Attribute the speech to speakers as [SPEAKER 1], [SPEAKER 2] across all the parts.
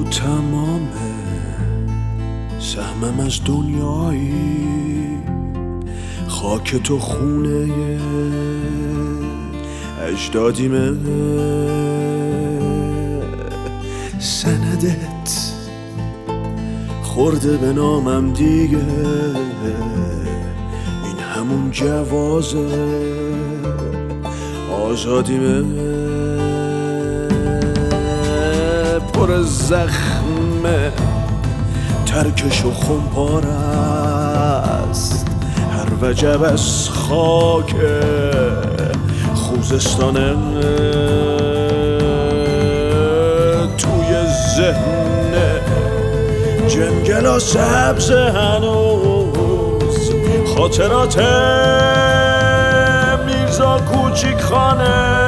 [SPEAKER 1] تمام سهمم از دنیایی، خاک تو خونه اجدادیمه، سندت خورده به نامم دیگه، این همون جواز آزادیمه، پر زخمه، ترکش و خمپار است، هر وجب از خاک خوزستانه، توی ذهن جنگلا سبز هنوز خاطرات میرزا کوچیک خانه.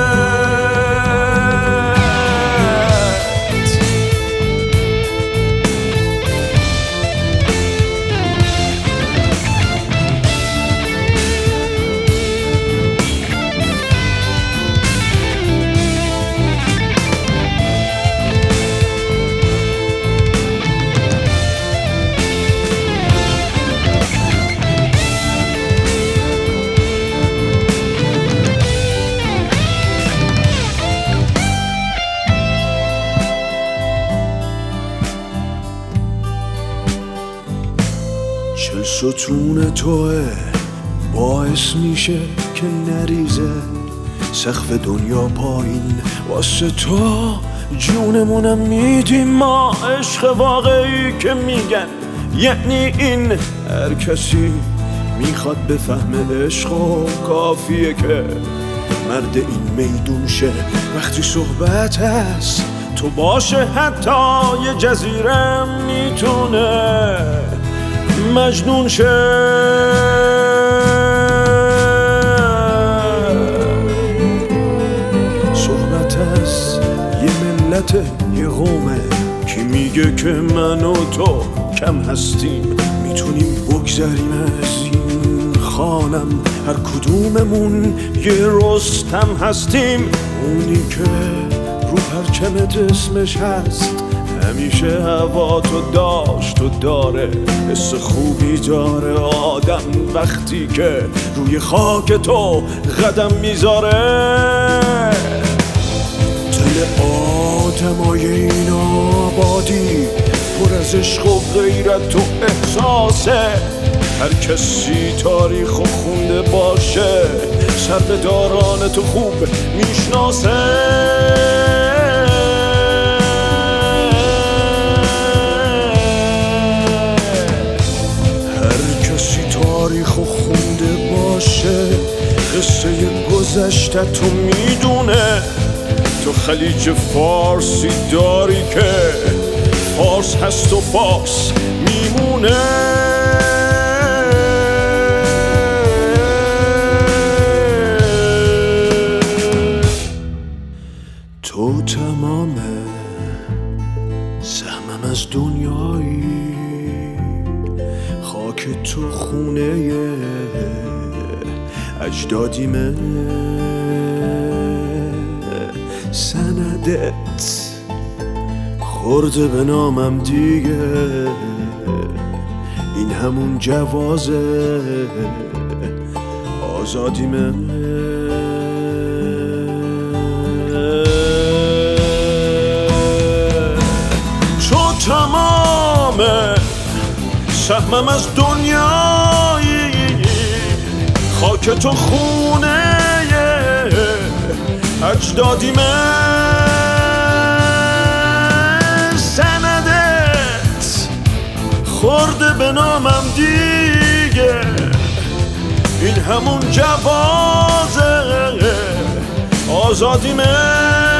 [SPEAKER 1] چل ستون توه باعث میشه که نریزه سقف دنیا پایین، واسه تو جونمونم میدیم ما، عشق واقعی که میگن یعنی این. هر کسی میخواد بفهمه عشق و کافیه که مرد این میدون شه، وقتی صحبت هست تو باشه حتی یه جزیره میتونه مجنون شه. صحبت از یه ملت یه قومه، کی میگه که من و تو کم هستیم، میتونیم بگذریم از این خانم، هر کدوممون یه رستم هستیم، اونی که رو پرچمت اسمش هست، همیشه هوا تو داشت و داره، حس خوبی داره آدم وقتی که روی خاک تو قدم میذاره. دل آدمای این آبادی پر از عشق و غیرت و احساسه، هر کسی تاریخ و خونده باشه سربداران تو خوب میشناسه. تاریخ و خونده باشه قصه گذشته تو میدونه، تو خلیج فارسی داری که فارس هست و فارس میمونه. تو تمام سهمم از دنیایی، خاک تو خونه اجدادیمه، سندت خورده به نامم دیگه، این همون جواز آزادیمه. تو تمام سهمم از دنیایی، خاک تو خونه اجدادیمه، سندت خورده به نامم دیگه، این همون جواز آزادیمه.